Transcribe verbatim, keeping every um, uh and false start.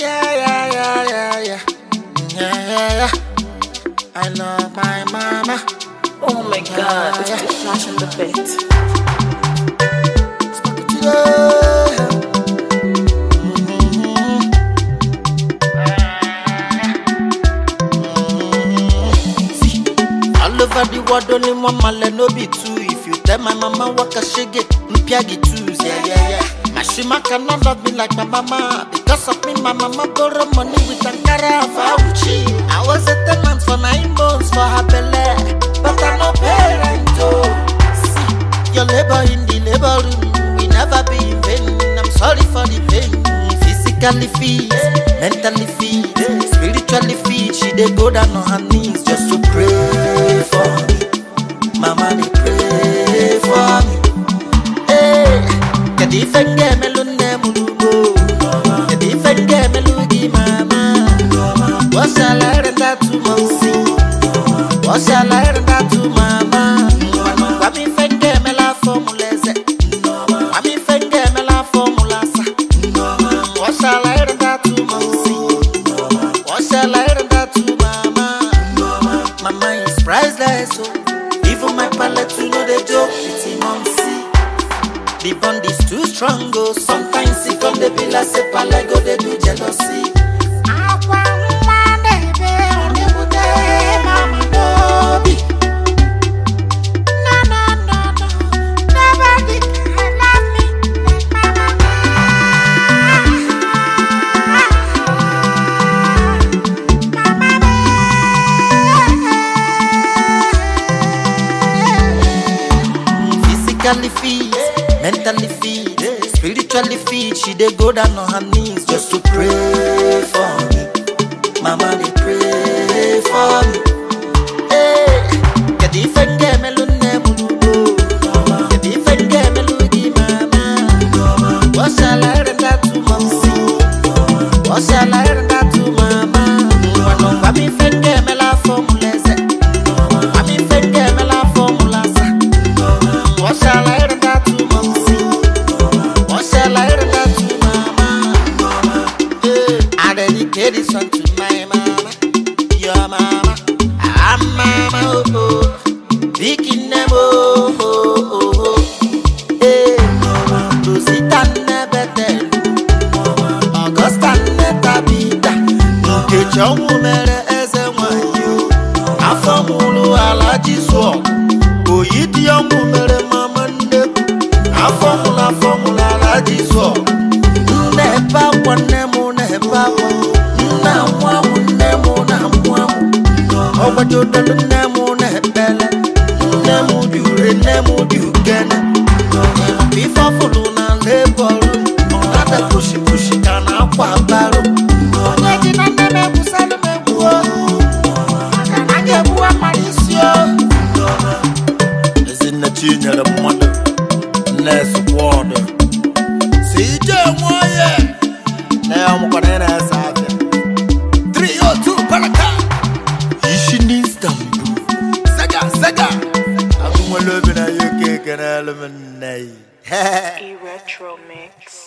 Yeah, yeah, yeah, yeah, yeah. Yeah, yeah, yeah. I love my mama. Oh my god, it's the flash on the bed. All over the world, only one man, no be two. If you tell my mama what a shiggy, mpiagi twos, yeah, yeah, yeah. My shima cannot love me like my mama. Because of me, my mama borrow money with Ankara Fauci. I was a tenant for nine months for her belly, but I'm no parent, oh. See, your labor in the labor room will never be in vain. I'm sorry for the pain. Physically fit, mentally fit, spiritually fit. She dey go down on her knees just to pray for me. Mama, they pray for me. Hey, kadi fenge melunde mulugo, kadi fenge melugi mama. What shall I render to Momsi? What shall I render to mama? Wami fenge mela formuleze, wami fenge mela formulasa. What shall I render to Momsi? What shall I render to mama? Mama is priceless, so even my palate you know the joke. It's in Momsi. The bond is too strong, oh. Sometimes it come the be like say palate go they do jealousy. Physically fit, mentally fit, spiritually fit. She dey go down on her knees just to pray for me. Mama, they pray for me. Hey, kadi fenge melune mulugo, kadi fenge melugi mama. What shall I render to Momsi? What shall I render to mama? Wami fenge mela formuleze, wami fenge mela formulasa. What shall I render to Momsi? What shall I render to mama? Hey, I dedicate this song to my mama, your mama, I'm mama, oh, oh. Big in them, oh, oh, oh, oh. Hey, Rosita Nebete, Augusta Netabita, Nuke Chomu Mere Eze Wanyo, Afamulu Alajiso, Oyidi Yomu Mere Mama Ndebu, Afamula Famula Alajiso, Nepa Wanemu Nepa Wanemu. Na mwamu nemu na mwamu Owa jodalu nemu na hebele Nemu diure nemu diugene Fifa fulu na leboru Onada pushi pushi kana kwa baro Onye jina neme kusalu mebuo Kanage buwa marisio Ezina chinyere mwado Nesu kwado Sije mwaye Nea mkwanene sabi three oh two Paraka Yishini Istanbul Saga, Saga I'm gonna love in a U K can element. E-Retro Mix.